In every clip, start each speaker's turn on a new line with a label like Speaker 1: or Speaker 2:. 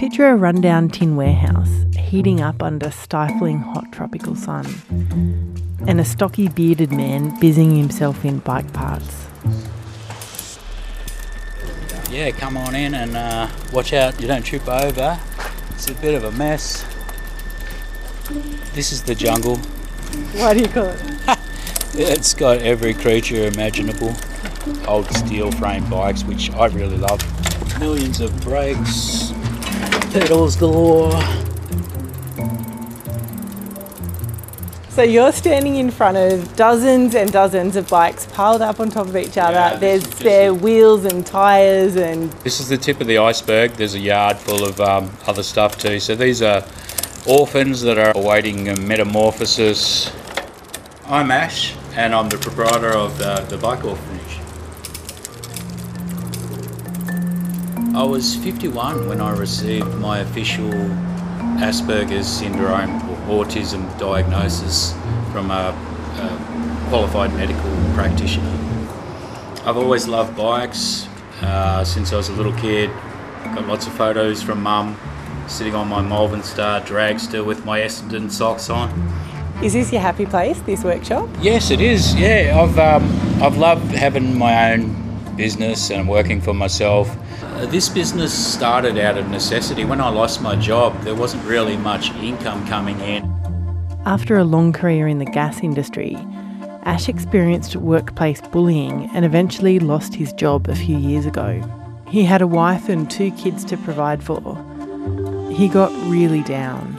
Speaker 1: Picture a rundown tin warehouse heating up under stifling hot tropical sun, and a stocky bearded man busying himself in bike parts.
Speaker 2: Yeah, come on in and watch out you don't trip over. It's a bit of a mess. This is the jungle.
Speaker 1: Why do you call it?
Speaker 2: It's got every creature imaginable. Old steel frame bikes, which I really love. Millions of brakes, pedals galore.
Speaker 1: So you're standing in front of dozens and dozens of bikes piled up on top of each other.
Speaker 2: Yeah,
Speaker 1: There's spare wheels and tyres and...
Speaker 2: This is the tip of the iceberg. There's a yard full of other stuff too. So these are orphans that are awaiting a metamorphosis. I'm Ash, and I'm the proprietor of the bike orphanage. I was 51 when I received my official Asperger's syndrome or autism diagnosis from a qualified medical practitioner. I've always loved bikes since I was a little kid. Got lots of photos from Mum sitting on my Malvern Star dragster with my Essendon socks on.
Speaker 1: Is this your happy place, this workshop?
Speaker 2: Yes, it is. Yeah, I've loved having my own business and working for myself. This business started out of necessity. When I lost my job, there wasn't really much income coming in.
Speaker 1: After a long career in the gas industry, Ash experienced workplace bullying and eventually lost his job a few years ago. He had a wife and 2 kids to provide for. He got really down.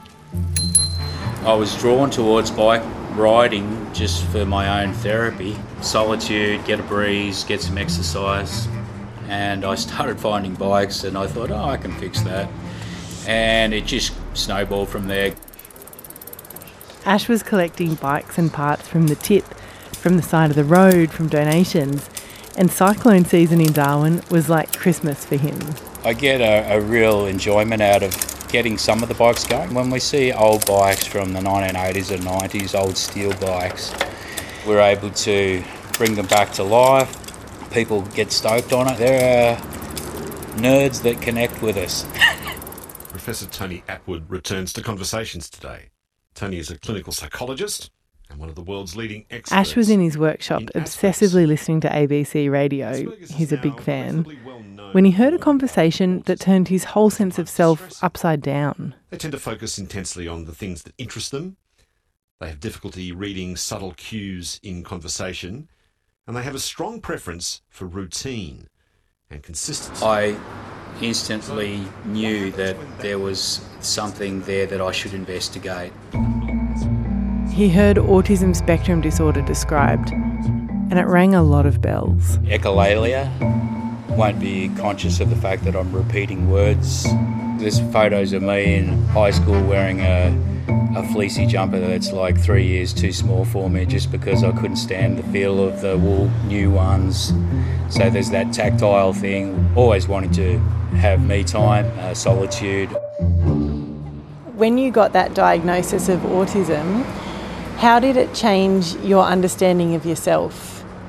Speaker 2: I was drawn towards bike riding just for my own therapy. Solitude, get a breeze, get some exercise. And I started finding bikes and I thought, oh, I can fix that. And it just snowballed from there.
Speaker 1: Ash was collecting bikes and parts from the tip, from the side of the road, from donations. And cyclone season in Darwin was like Christmas for him.
Speaker 2: I get a real enjoyment out of getting some of the bikes going. When we see old bikes from the 1980s and 90s, old steel bikes, we're able to bring them back to life. People get stoked on it. There are nerds that connect with us.
Speaker 3: Professor Tony Attwood returns to Conversations today. Tony is a clinical psychologist and one of the world's leading experts.
Speaker 1: Ash was in his workshop obsessively listening to ABC radio. He's a big fan. When he heard a conversation that turned his whole sense of self upside down.
Speaker 3: They tend to focus intensely on the things that interest them. They have difficulty reading subtle cues in conversation. And they have a strong preference for routine and consistency.
Speaker 2: I instantly knew that there was something there that I should investigate.
Speaker 1: He heard autism spectrum disorder described, and it rang a lot of bells.
Speaker 2: Echolalia. Won't be conscious of the fact that I'm repeating words. There's photos of me in high school wearing a fleecy jumper that's like 3 years too small for me just because I couldn't stand the feel of the wool new ones. So there's that tactile thing. Always wanted to have me time, solitude.
Speaker 1: When you got that diagnosis of autism, how did it change your understanding of yourself?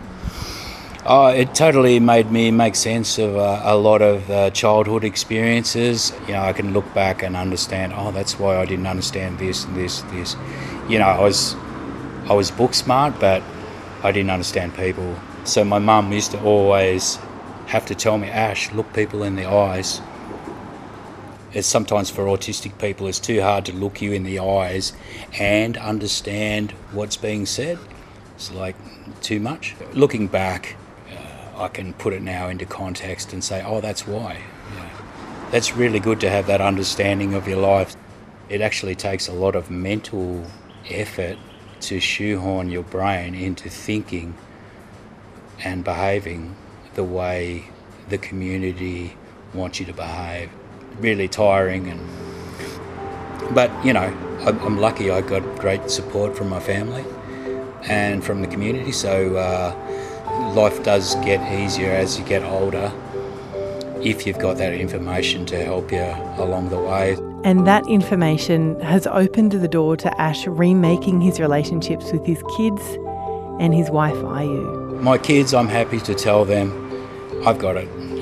Speaker 2: It totally made me make sense of a lot of childhood experiences. You know, I can look back and understand, oh, that's why I didn't understand this and this. You know, I was book smart, but I didn't understand people. So my mum used to always have to tell me, Ash, look people in the eyes. It's sometimes for autistic people, it's too hard to look you in the eyes and understand what's being said. It's like too much. Looking back, I can put it now into context and say, oh, that's why. Yeah. That's really good to have that understanding of your life. It actually takes a lot of mental effort to shoehorn your brain into thinking and behaving the way the community wants you to behave. Really tiring, but you know, I'm lucky I got great support from my family and from the community, so life does get easier as you get older if you've got that information to help you along the way.
Speaker 1: And that information has opened the door to Ash remaking his relationships with his kids and his wife Ayu.
Speaker 2: My kids, I'm happy to tell them, I've got it, you know,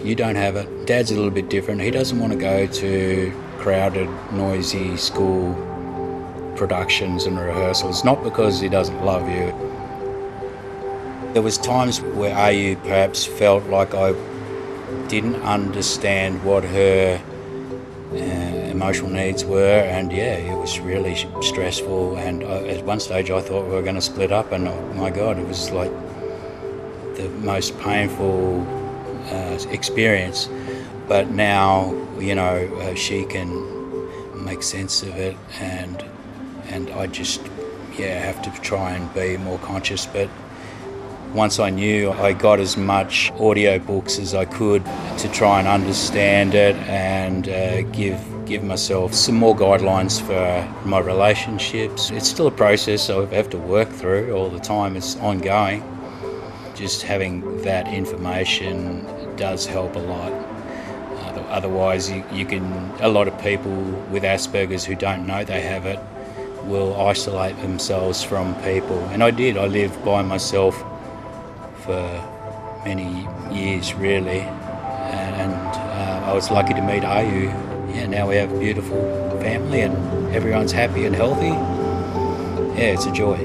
Speaker 2: You don't have it. Dad's a little bit different. He doesn't want to go to crowded, noisy school productions and rehearsals, not because he doesn't love you. There was times where AU perhaps felt like I didn't understand what her emotional needs were, and it was really stressful, and at one stage I thought we were going to split up, and oh my God, it was like the most painful experience. But now, she can make sense of it, and I just have to try and be more conscious. But once I knew, I got as much audio books as I could to try and understand it, and give myself some more guidelines for my relationships. It's still a process I have to work through all the time. It's ongoing. Just having that information does help a lot. Otherwise, a lot of people with Asperger's who don't know they have it will isolate themselves from people. And I did. I lived by myself for many years, really. And I was lucky to meet AU. Now we have a beautiful family and everyone's happy and healthy. It's a joy.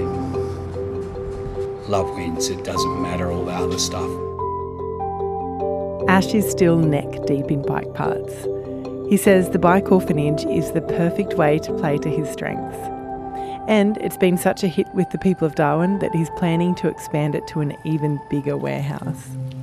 Speaker 2: Love wins. It doesn't matter all the other stuff.
Speaker 1: Ash is still neck deep in bike parts. He says the bike orphanage is the perfect way to play to his strengths. And it's been such a hit with the people of Darwin that he's planning to expand it to an even bigger warehouse.